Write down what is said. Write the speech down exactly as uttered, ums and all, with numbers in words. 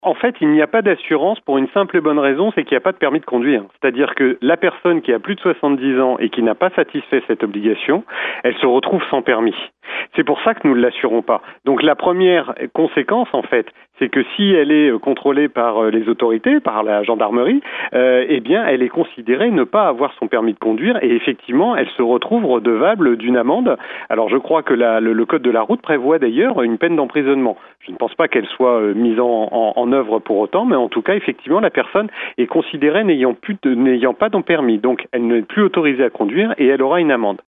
En fait, il n'y a pas d'assurance pour une simple et bonne raison, c'est qu'il n'y a pas de permis de conduire. C'est-à-dire que la personne qui a plus de soixante-dix ans et qui n'a pas satisfait cette obligation, elle se retrouve sans permis. C'est pour ça que nous ne l'assurons pas. Donc la première conséquence, en fait, c'est que si elle est contrôlée par les autorités, par la gendarmerie, euh, eh bien, elle est considérée ne pas avoir son permis de conduire et effectivement, elle se retrouve redevable d'une amende. Alors, je crois que la, le, le code de la route prévoit d'ailleurs une peine d'emprisonnement. Je ne pense pas qu'elle soit euh, mise en, en, en œuvre pour autant, mais en tout cas, effectivement, la personne est considérée n'ayant plus de, n'ayant pas de permis. Donc, elle n'est plus autorisée à conduire et elle aura une amende.